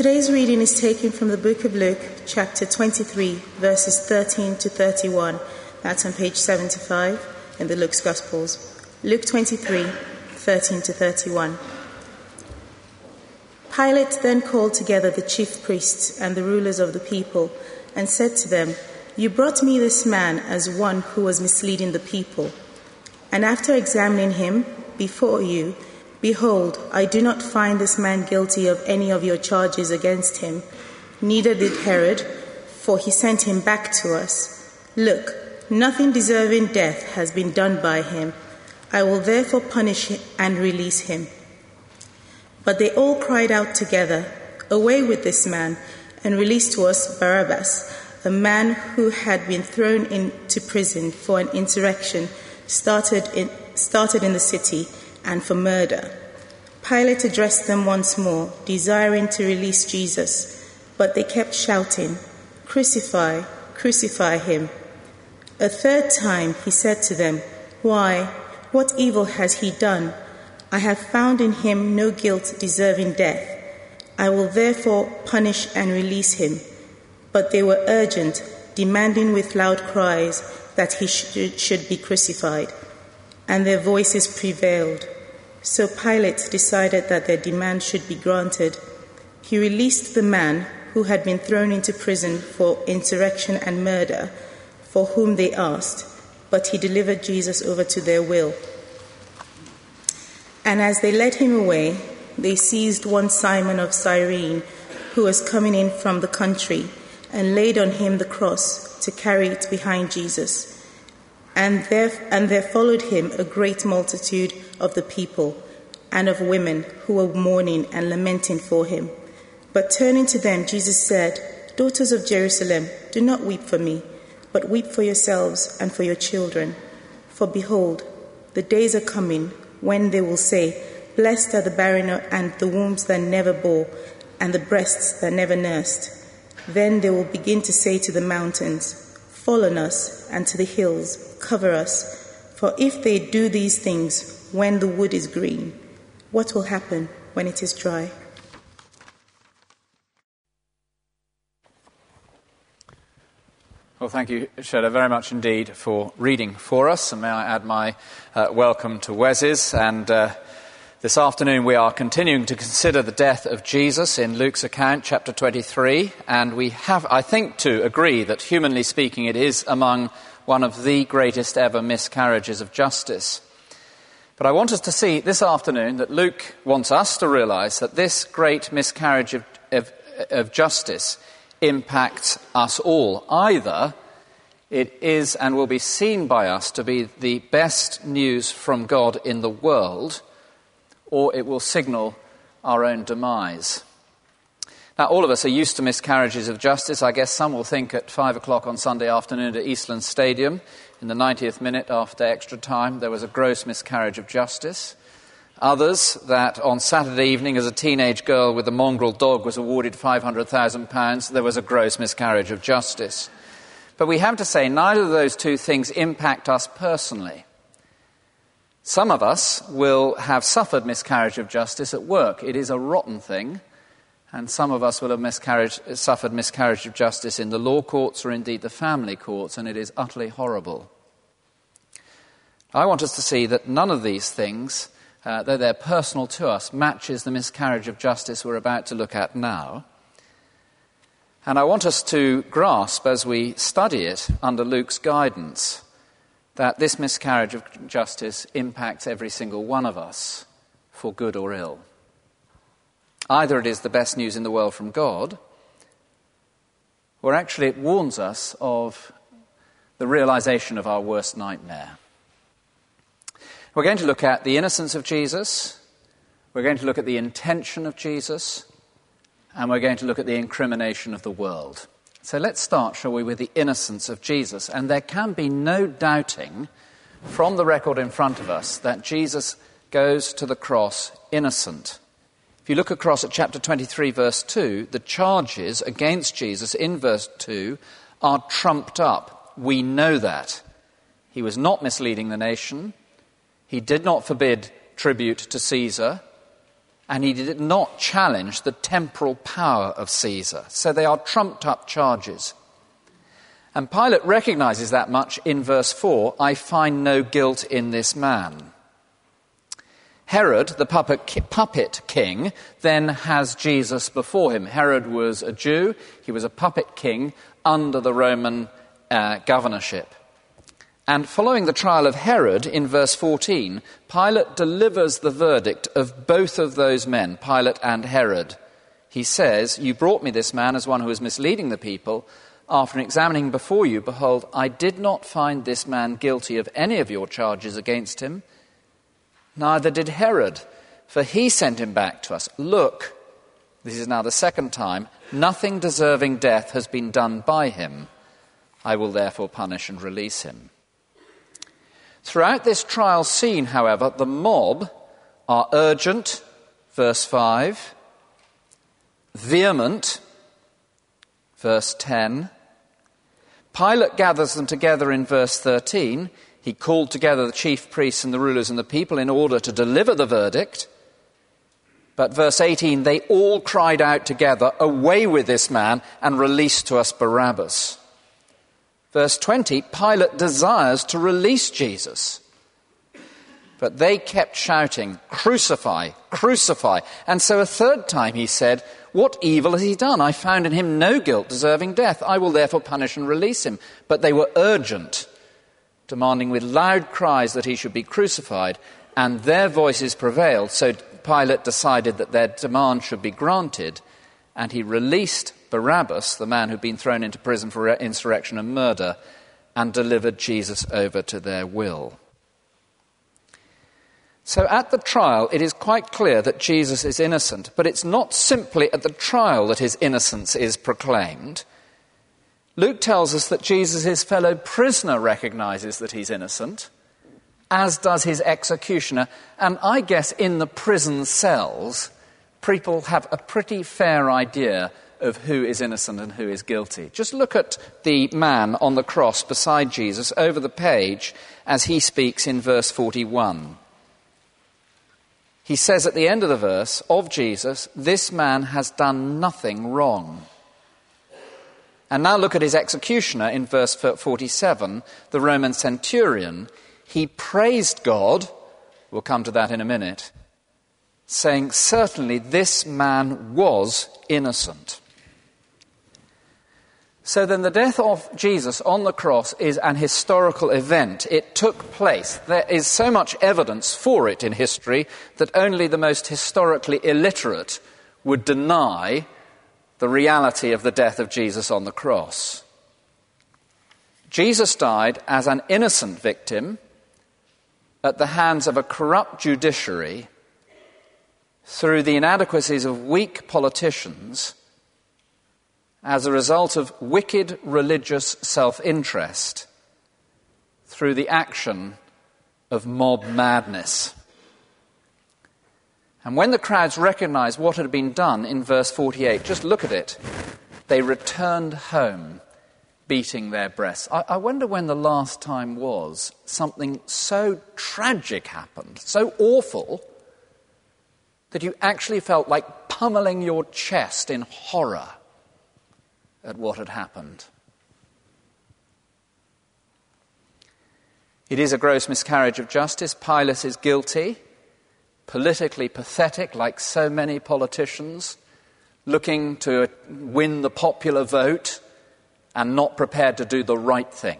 Today's reading is taken from the book of Luke, chapter 23, verses 13 to 31. That's on page 75 in the Luke's Gospels. Luke 23, 13 to 31. Pilate then called together the chief priests and the rulers of the people and said to them, "You brought me this man as one who was misleading the people. And after examining him before you, behold, I do not find this man guilty of any of your charges against him. Neither did Herod, for he sent him back to us. Look, nothing deserving death has been done by him. I will therefore punish him and release him." But they all cried out together, "Away with this man, and release to us Barabbas, a man who had been thrown into prison for an insurrection started in the city, and for murder." Pilate addressed them once more, desiring to release Jesus, but they kept shouting, "Crucify, crucify him." A third time he said to them, "Why, what evil has he done? I have found in him no guilt deserving death. I will therefore punish and release him." But they were urgent, demanding with loud cries that he should be crucified, and their voices prevailed. So Pilate decided that their demand should be granted. He released the man who had been thrown into prison for insurrection and murder, for whom they asked, but he delivered Jesus over to their will. And as they led him away, they seized one Simon of Cyrene, who was coming in from the country, and laid on him the cross to carry it behind Jesus. And there followed him a great multitude of the people and of women who were mourning and lamenting for him. But turning to them, Jesus said, "Daughters of Jerusalem, do not weep for me, but weep for yourselves and for your children. For behold, the days are coming when they will say, 'Blessed are the barren and the wombs that never bore, and the breasts that never nursed.' Then they will begin to say to the mountains, 'Fall on us,' and to the hills, 'Cover us.' For if they do these things when the wood is green, what will happen when it is dry?" Well, thank you, Sheda, very much indeed for reading for us. And may I add my welcome to Wes's. And this afternoon we are continuing to consider the death of Jesus in Luke's account, chapter 23. And we have, I think, to agree that, humanly speaking, it is among one of the greatest ever miscarriages of justice. But I want us to see this afternoon that Luke wants us to realize that this great miscarriage of justice impacts us all. Either it is and will be seen by us to be the best news from God in the world, or it will signal our own demise. Now, all of us are used to miscarriages of justice. I guess some will think at 5 o'clock on Sunday afternoon at Eastland Stadium, in the 90th minute after extra time, there was a gross miscarriage of justice. Others, that on Saturday evening, as a teenage girl with a mongrel dog was awarded £500,000, there was a gross miscarriage of justice. But we have to say, neither of those two things impact us personally. Some of us will have suffered miscarriage of justice at work. It is a rotten thing. And some of us will have suffered miscarriage of justice in the law courts or indeed the family courts, and it is utterly horrible. I want us to see that none of these things, though they're personal to us, matches the miscarriage of justice we're about to look at now. And I want us to grasp, as we study it under Luke's guidance, that this miscarriage of justice impacts every single one of us, for good or ill. Either it is the best news in the world from God, or actually it warns us of the realization of our worst nightmare. We're going to look at the innocence of Jesus, we're going to look at the intention of Jesus, and we're going to look at the incrimination of the world. So let's start, shall we, with the innocence of Jesus. And there can be no doubting from the record in front of us that Jesus goes to the cross innocent. If you look across at chapter 23, verse 2, the charges against Jesus in verse 2 are trumped up. We know that. He was not misleading the nation. He did not forbid tribute to Caesar. and he did not challenge the temporal power of Caesar. So they are trumped-up charges. And Pilate recognizes that much in verse 4, I find no guilt in this man. Herod, the puppet king, then has Jesus before him. Herod was a Jew. He was a puppet king under the Roman governorship. And following the trial of Herod, in verse 14, Pilate delivers the verdict of both of those men, Pilate and Herod. He says, you brought me this man as one who was misleading the people. After examining before you, behold, I did not find this man guilty of any of your charges against him. Neither did Herod, for he sent him back to us. Look, this is now the second time, nothing deserving death has been done by him. I will therefore punish and release him. Throughout this trial scene, however, the mob are urgent, verse 5, vehement, verse 10. Pilate gathers them together in verse 13. He called together the chief priests and the rulers and the people in order to deliver the verdict. But verse 18, they all cried out together, away with this man and release to us Barabbas. Verse 20, Pilate desires to release Jesus. But they kept shouting, crucify, crucify. And so a third time he said, what evil has he done? I found in him no guilt deserving death. I will therefore punish and release him. But they were urgent, demanding with loud cries that he should be crucified, and their voices prevailed. So Pilate decided that their demand should be granted, and he released Barabbas, the man who'd been thrown into prison for insurrection and murder, and delivered Jesus over to their will. So at the trial, it is quite clear that Jesus is innocent, but it's not simply at the trial that his innocence is proclaimed. Luke tells us that Jesus' fellow prisoner recognizes that he's innocent, as does his executioner, and I guess in the prison cells, people have a pretty fair idea of who is innocent and who is guilty. Just look at the man on the cross beside Jesus over the page as he speaks in verse 41. He says at the end of the verse of Jesus, this man has done nothing wrong. And now look at his executioner in verse 47, the Roman centurion. He praised God, we'll come to that in a minute, saying, certainly this man was innocent. So then the death of Jesus on the cross is an historical event. It took place. There is so much evidence for it in history that only the most historically illiterate would deny the reality of the death of Jesus on the cross. Jesus died as an innocent victim at the hands of a corrupt judiciary through the inadequacies of weak politicians as a result of wicked religious self-interest through the action of mob madness. And when the crowds recognized what had been done in verse 48, just look at it, they returned home beating their breasts. I wonder when the last time was something so tragic happened, so awful, that you actually felt like pummeling your chest in horror at what had happened. It is a gross miscarriage of justice. Pilate is guilty, politically pathetic, like so many politicians, looking to win the popular vote and not prepared to do the right thing.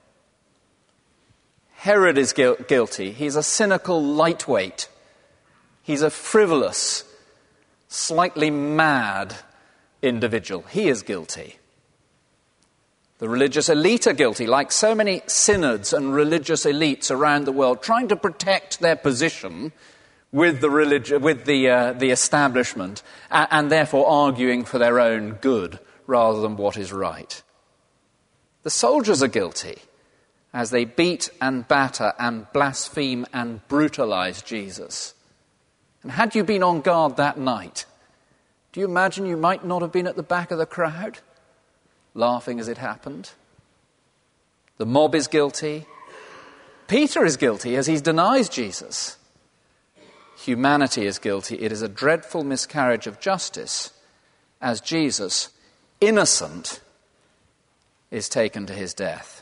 Herod is guilty. He's a cynical lightweight. He's a frivolous, slightly mad individual. He is guilty. The religious elite are guilty, like so many synods and religious elites around the world, trying to protect their position with the establishment, and therefore arguing for their own good rather than what is right. The soldiers are guilty as they beat and batter and blaspheme and brutalize Jesus. And had you been on guard that night, do you imagine you might not have been at the back of the crowd, laughing as it happened? The mob is guilty. Peter is guilty as he denies Jesus. humanity is guilty, it is a dreadful miscarriage of justice as Jesus, innocent, is taken to his death.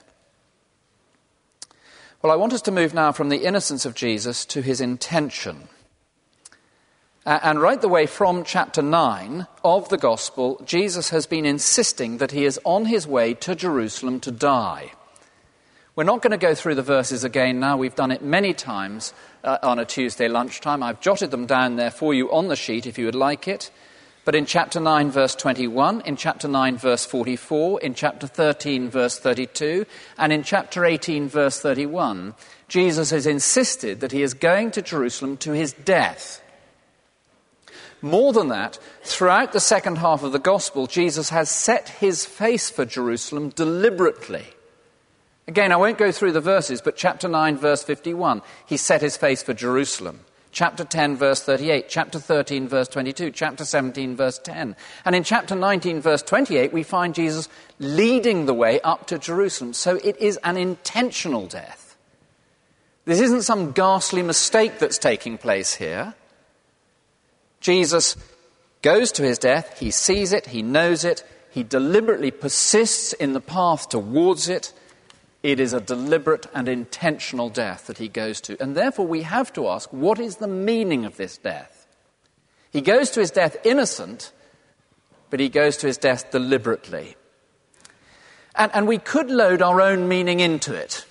Well, I want us to move now from the innocence of Jesus to his intention. And right the way from chapter 9 of the Gospel, Jesus has been insisting that he is on his way to Jerusalem to die. We're not going to go through the verses again now. We've done it many times on a Tuesday lunchtime. I've jotted them down there for you on the sheet if you would like it. But in chapter 9, verse 21, in chapter 9, verse 44, in chapter 13, verse 32, and in chapter 18, verse 31, Jesus has insisted that he is going to Jerusalem to his death. More than that, throughout the second half of the Gospel, Jesus has set his face for Jerusalem deliberately. Again, I won't go through the verses, but chapter 9, verse 51, he set his face for Jerusalem. Chapter 10, verse 38, chapter 13, verse 22, chapter 17, verse 10. And in chapter 19, verse 28, we find Jesus leading the way up to Jerusalem. So it is an intentional death. This isn't some ghastly mistake that's taking place here. Jesus goes to his death, he sees it, he knows it, he deliberately persists in the path towards it. It is a deliberate and intentional death that he goes to. And therefore we have to ask, what is the meaning of this death? He goes to his death innocent, but he goes to his death deliberately. And we could load our own meaning into it.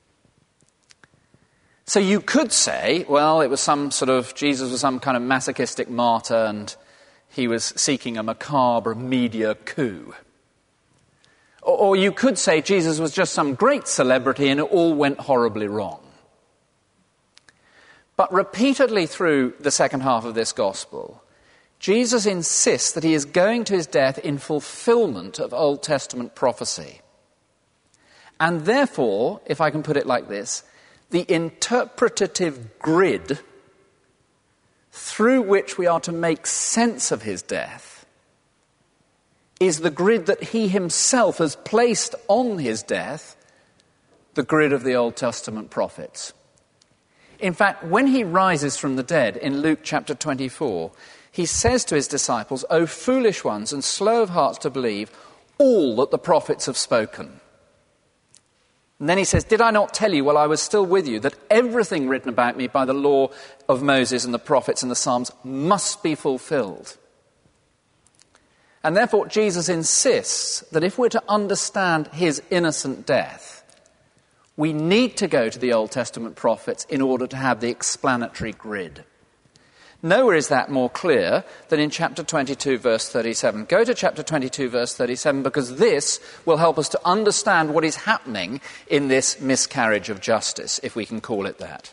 So you could say, well, it was Jesus was some kind of masochistic martyr and he was seeking a macabre media coup. Or you could say Jesus was just some great celebrity and it all went horribly wrong. But repeatedly through the second half of this gospel, Jesus insists that he is going to his death in fulfillment of Old Testament prophecy. And therefore, if I can put it like this, the interpretative grid through which we are to make sense of his death is the grid that he himself has placed on his death, the grid of the Old Testament prophets. In fact, when he rises from the dead in Luke chapter 24, he says to his disciples, "O foolish ones and slow of hearts to believe all that the prophets have spoken." And then he says, "Did I not tell you while I was still with you that everything written about me by the law of Moses and the prophets and the Psalms must be fulfilled?" And therefore Jesus insists that if we're to understand his innocent death, we need to go to the Old Testament prophets in order to have the explanatory grid. Nowhere is that more clear than in chapter 22, verse 37. Go to chapter 22, verse 37, because this will help us to understand what is happening in this miscarriage of justice, if we can call it that.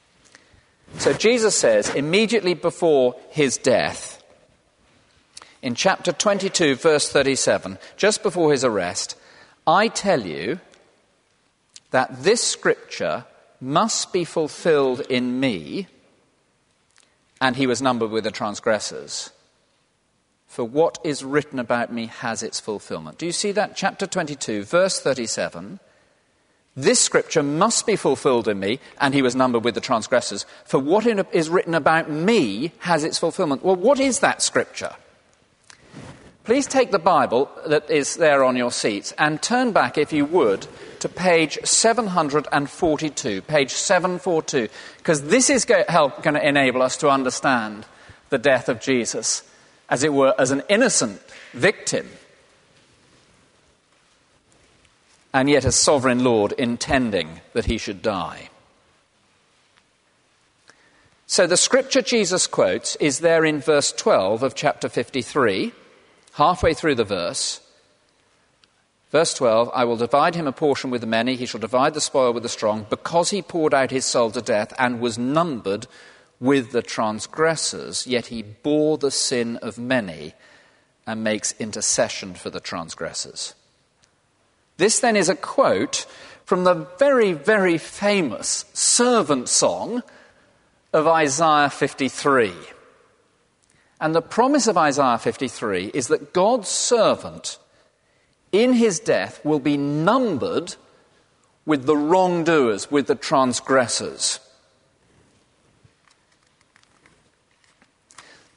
So Jesus says, immediately before his death, in chapter 22, verse 37, just before his arrest, "I tell you that this scripture must be fulfilled in me," and he was numbered with the transgressors. "For what is written about me has its fulfillment." Do you see that? Chapter 22, verse 37. "This scripture must be fulfilled in me," and he was numbered with the transgressors. "For what is written about me has its fulfillment." Well, what is that scripture? Please take the Bible that is there on your seats and turn back, if you would, to page 742, page 742, because this is going to enable us to understand the death of Jesus, as it were, as an innocent victim, and yet as sovereign Lord intending that he should die. So the scripture Jesus quotes is there in verse 12 of chapter 53, halfway through the verse. Verse 12, "I will divide him a portion with the many, he shall divide the spoil with the strong, because he poured out his soul to death and was numbered with the transgressors, yet he bore the sin of many and makes intercession for the transgressors." This then is a quote from the very, very famous servant song of Isaiah 53. And the promise of Isaiah 53 is that God's servant in his death will be numbered with the wrongdoers, with the transgressors.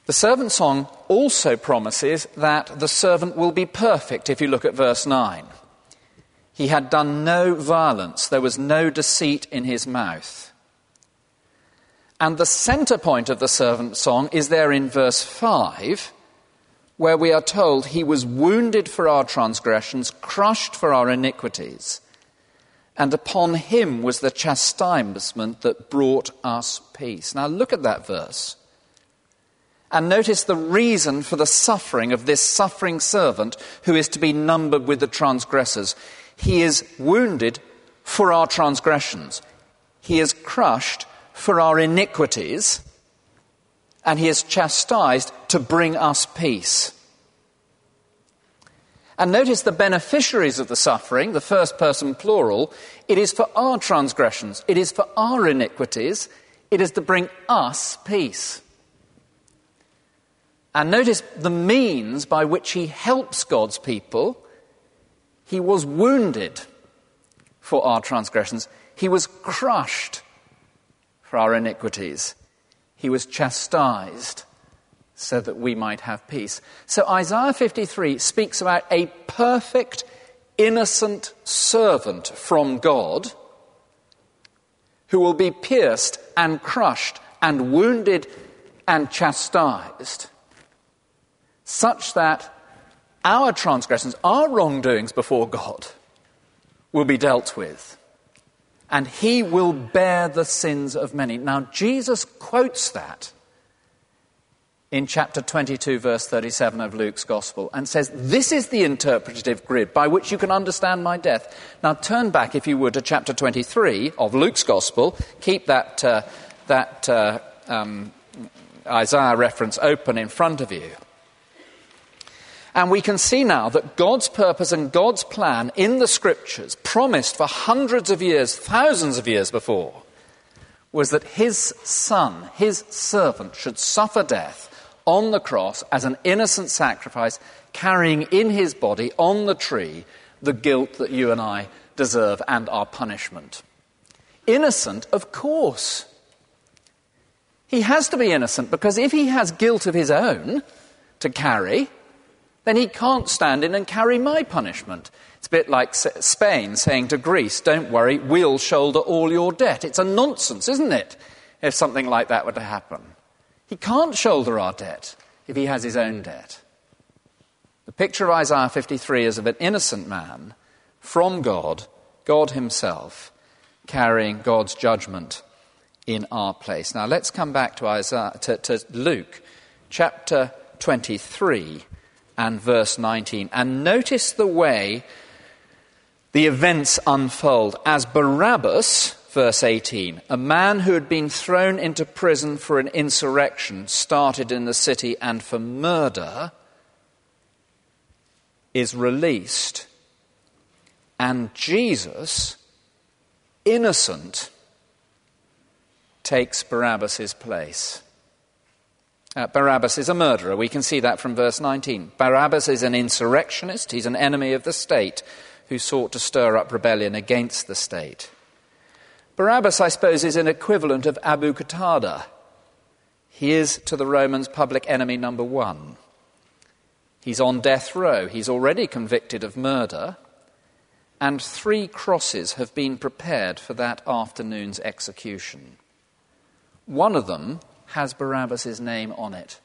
The servant song also promises that the servant will be perfect, if you look at verse 9. He had done no violence, there was no deceit in his mouth. And the centre point of the servant song is there in verse 5, where we are told he was wounded for our transgressions, crushed for our iniquities, and upon him was the chastisement that brought us peace. Now look at that verse. And notice the reason for the suffering of this suffering servant who is to be numbered with the transgressors. He is wounded for our transgressions. He is crushed for our iniquities. And he is chastised to bring us peace. And notice the beneficiaries of the suffering, the first person plural. It is for our transgressions. It is for our iniquities. It is to bring us peace. And notice the means by which he helps God's people. He was wounded for our transgressions. He was crushed for our iniquities. He was chastised so that we might have peace. So Isaiah 53 speaks about a perfect, innocent servant from God who will be pierced and crushed and wounded and chastised, such that our transgressions, our wrongdoings before God, will be dealt with. And he will bear the sins of many. Now, Jesus quotes that in chapter 22, verse 37 of Luke's Gospel, and says, this is the interpretative grid by which you can understand my death. Now, turn back, if you would, to chapter 23 of Luke's Gospel. Keep that Isaiah reference open in front of you. And we can see now that God's purpose and God's plan in the Scriptures, promised for hundreds of years, thousands of years before, was that his son, his servant, should suffer death on the cross as an innocent sacrifice, carrying in his body on the tree the guilt that you and I deserve and our punishment. Innocent, of course. He has to be innocent because if he has guilt of his own to carry, then he can't stand in and carry my punishment. It's a bit like Spain saying to Greece, don't worry, we'll shoulder all your debt. It's a nonsense, isn't it, if something like that were to happen? He can't shoulder our debt if he has his own debt. The picture of Isaiah 53 is of an innocent man from God, God himself, carrying God's judgment in our place. Now let's come back to Luke chapter 23 and verse 19, and notice the way the events unfold as Barabbas, verse 18, a man who had been thrown into prison for an insurrection started in the city and for murder, is released, and Jesus, innocent, takes Barabbas' place. Barabbas is a murderer. We can see that from verse 19. Barabbas is an insurrectionist. He's an enemy of the state who sought to stir up rebellion against the state. Barabbas, I suppose, is an equivalent of Abu Qatada. He is, to the Romans, public enemy number one. He's on death row. He's already convicted of murder. And 3 crosses have been prepared for that afternoon's execution. One of them has Barabbas' name on it.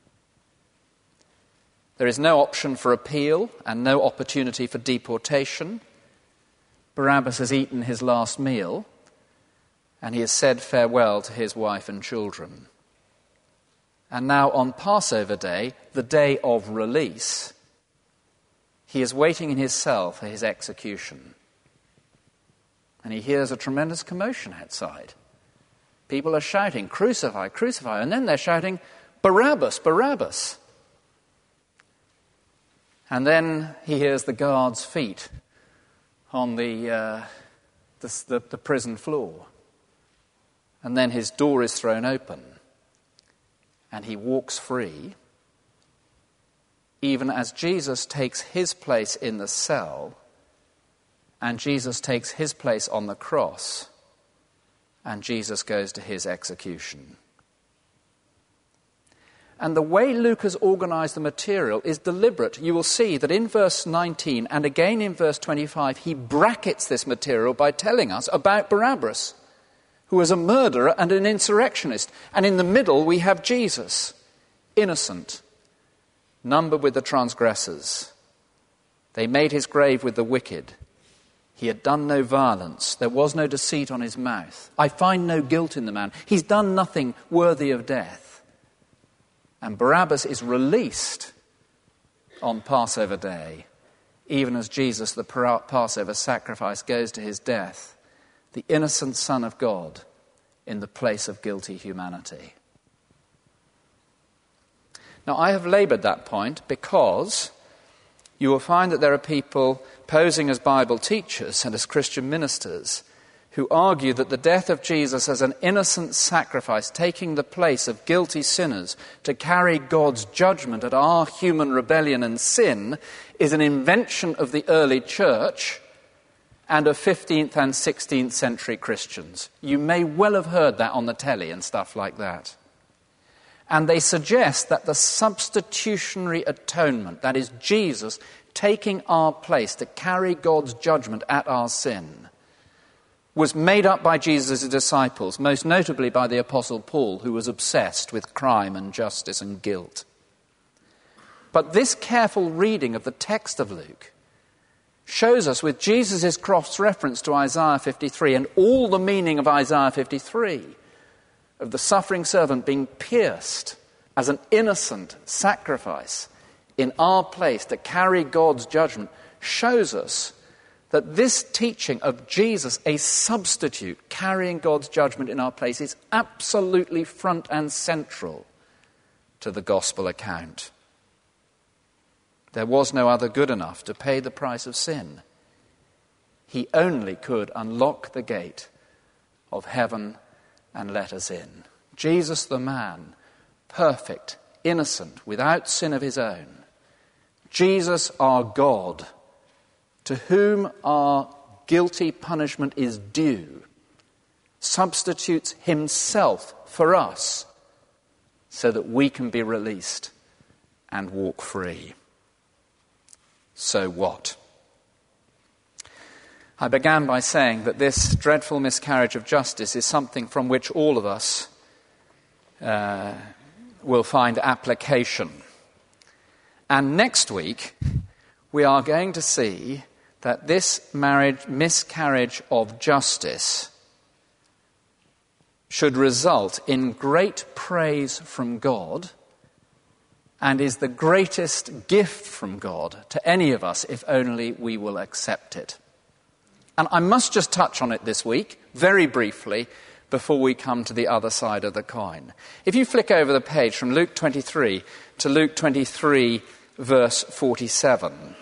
There is no option for appeal and no opportunity for deportation. Barabbas has eaten his last meal, and he has said farewell to his wife and children. And now on Passover Day, the day of release, he is waiting in his cell for his execution. And he hears a tremendous commotion outside. People are shouting, crucify, crucify, and then they're shouting, Barabbas, Barabbas. And then he hears the guard's feet on the prison floor. And then his door is thrown open, and he walks free, even as Jesus takes his place in the cell, and Jesus takes his place on the cross, and Jesus goes to his execution. And the way Luke has organised the material is deliberate. You will see that in verse 19 and again in verse 25, he brackets this material by telling us about Barabbas, who was a murderer and an insurrectionist. And in the middle we have Jesus, innocent, numbered with the transgressors. They made his grave with the wicked. He had done no violence. There was no deceit on his mouth. I find no guilt in the man. He's done nothing worthy of death. And Barabbas is released on Passover day, even as Jesus, the Passover sacrifice, goes to his death, the innocent Son of God in the place of guilty humanity. Now, I have laboured that point because you will find that there are people posing as Bible teachers and as Christian ministers who argue that the death of Jesus as an innocent sacrifice, taking the place of guilty sinners to carry God's judgment at our human rebellion and sin, is an invention of the early church and of 15th and 16th century Christians. You may well have heard that on the telly and stuff like that. And they suggest that the substitutionary atonement, that is Jesus taking our place to carry God's judgment at our sin, was made up by Jesus' disciples, most notably by the Apostle Paul, who was obsessed with crime and justice and guilt. But this careful reading of the text of Luke shows us, with Jesus' cross-reference to Isaiah 53 and all the meaning of Isaiah 53, of the suffering servant being pierced as an innocent sacrifice in our place to carry God's judgment, shows us that this teaching of Jesus, a substitute carrying God's judgment in our place, is absolutely front and central to the gospel account. There was no other good enough to pay the price of sin. He only could unlock the gate of heaven and let us in. Jesus the man, perfect, innocent, without sin of his own. Jesus our God, to whom our guilty punishment is due, substitutes himself for us so that we can be released and walk free. So what? I began by saying that this dreadful miscarriage of justice is something from which all of us will find application. And next week, we are going to see that this miscarriage of justice should result in great praise from God and is the greatest gift from God to any of us if only we will accept it. And I must just touch on it this week, very briefly, before we come to the other side of the coin. If you flick over the page from Luke 23 to Luke 23, verse 47,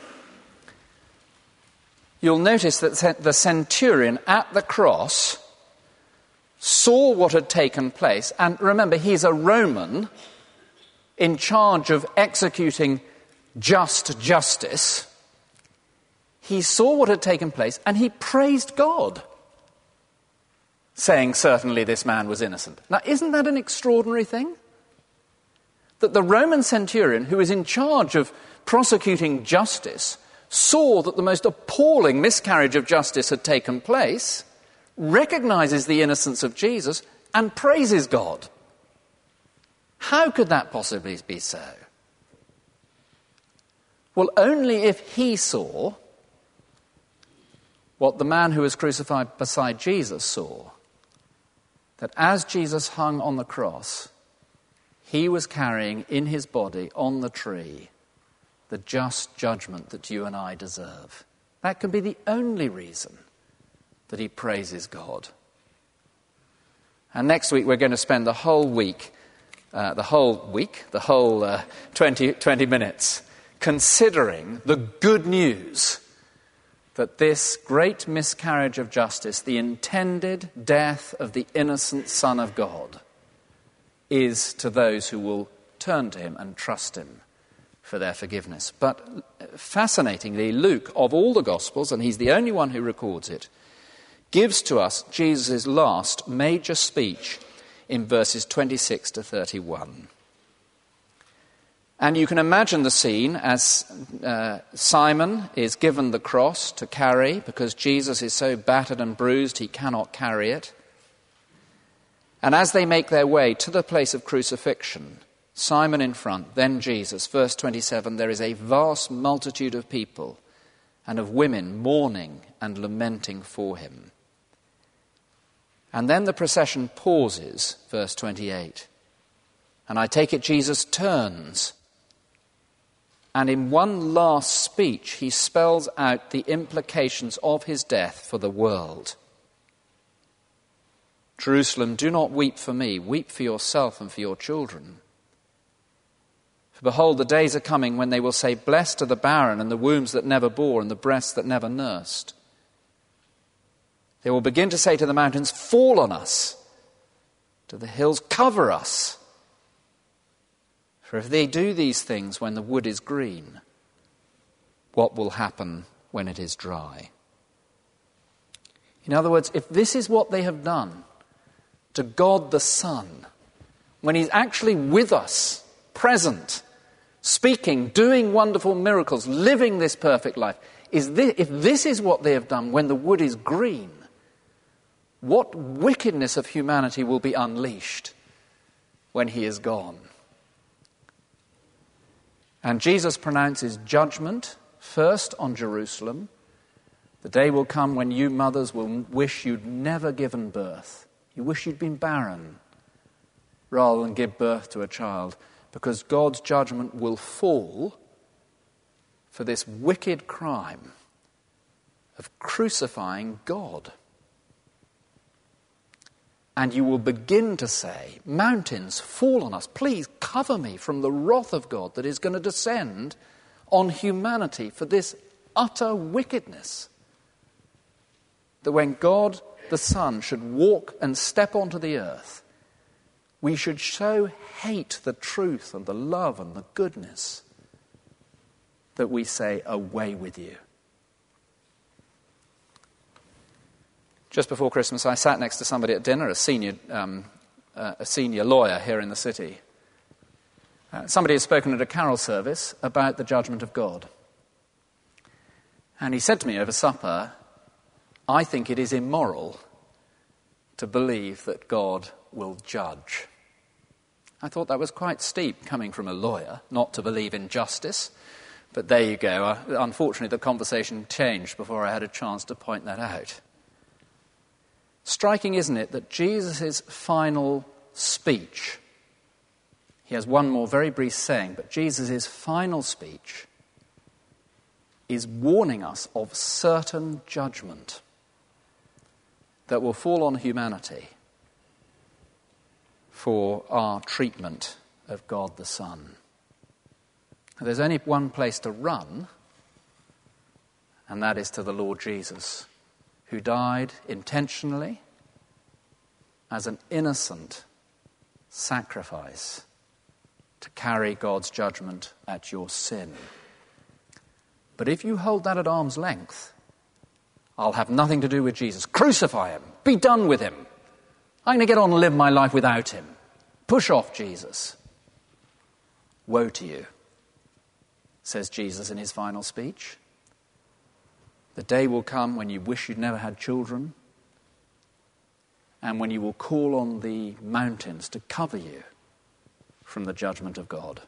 you'll notice that the centurion at the cross saw what had taken place. And remember, he's a Roman in charge of executing just justice. He saw what had taken place and he praised God, saying, certainly this man was innocent. Now, isn't that an extraordinary thing? That the Roman centurion, who is in charge of prosecuting justice, saw that the most appalling miscarriage of justice had taken place, recognizes the innocence of Jesus, and praises God. How could that possibly be so? Well, only if he saw what the man who was crucified beside Jesus saw, that as Jesus hung on the cross, he was carrying in his body on the tree the just judgment that you and I deserve. That can be the only reason that he praises God. And next week we're going to spend the whole 20 minutes considering the good news that this great miscarriage of justice, the intended death of the innocent Son of God, is to those who will turn to him and trust him for their forgiveness. But fascinatingly, Luke, of all the Gospels, and he's the only one who records it, gives to us Jesus' last major speech in verses 26 to 31. And you can imagine the scene as Simon is given the cross to carry because Jesus is so battered and bruised he cannot carry it. And as they make their way to the place of crucifixion, Simon in front, then Jesus, verse 27, there is a vast multitude of people and of women mourning and lamenting for him. And then the procession pauses, verse 28. And I take it Jesus turns, and in one last speech he spells out the implications of his death for the world. Jerusalem, do not weep for me, weep for yourself and for your children. For behold, the days are coming when they will say, blessed are the barren and the wombs that never bore and the breasts that never nursed. They will begin to say to the mountains, fall on us, to the hills, cover us. For if they do these things when the wood is green, what will happen when it is dry? In other words, if this is what they have done to God the Son, when he's actually with us, present, speaking, doing wonderful miracles, living this perfect life, if this is what they have done when the wood is green, what wickedness of humanity will be unleashed when he is gone? And Jesus pronounces judgment first on Jerusalem. The day will come when you mothers will wish you'd never given birth. You wish you'd been barren rather than give birth to a child, because God's judgment will fall for this wicked crime of crucifying God. And you will begin to say, mountains, fall on us. Please cover me from the wrath of God that is going to descend on humanity for this utter wickedness. That when God the Son should walk and step onto the earth, we should so hate the truth and the love and the goodness that we say, away with you. Just before Christmas, I sat next to somebody at dinner, a senior lawyer here in the city. Somebody had spoken at a carol service about the judgment of God. And he said to me over supper, I think it is immoral to believe that God will judge. I thought that was quite steep coming from a lawyer, not to believe in justice. But there you go. Unfortunately, the conversation changed before I had a chance to point that out. Striking, isn't it, that Jesus' final speech, he has one more very brief saying, but Jesus' final speech is warning us of certain judgment that will fall on humanity for our treatment of God the Son. There's only one place to run, and that is to the Lord Jesus, who died intentionally as an innocent sacrifice to carry God's judgment at your sin. But if you hold that at arm's length, I'll have nothing to do with Jesus. Crucify him. Be done with him. I'm going to get on and live my life without him. Push off Jesus. Woe to you, says Jesus in his final speech. The day will come when you wish you'd never had children, and when you will call on the mountains to cover you from the judgment of God.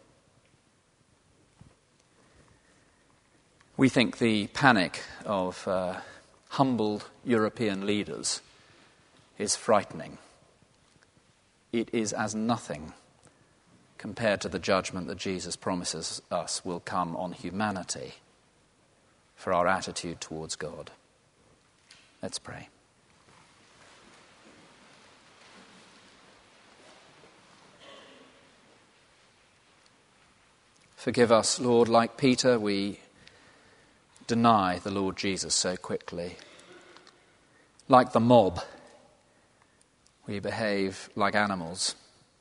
We think the panic of humbled European leaders is frightening. It is as nothing compared to the judgment that Jesus promises us will come on humanity for our attitude towards God. Let's pray. Forgive us, Lord, like Peter, we deny the Lord Jesus so quickly. Like the mob, we behave like animals.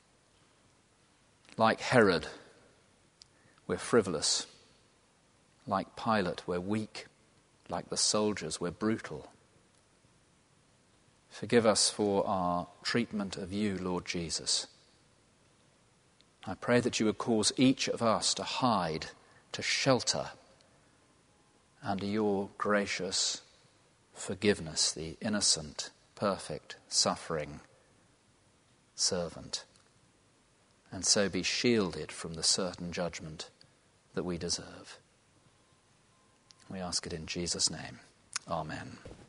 Like Herod, we're frivolous. Like Pilate, we're weak. Like the soldiers, we're brutal. Forgive us for our treatment of you, Lord Jesus. I pray that you would cause each of us to hide, to shelter under your gracious forgiveness, the innocent, perfect, suffering servant, and so be shielded from the certain judgment that we deserve. We ask it in Jesus' name. Amen.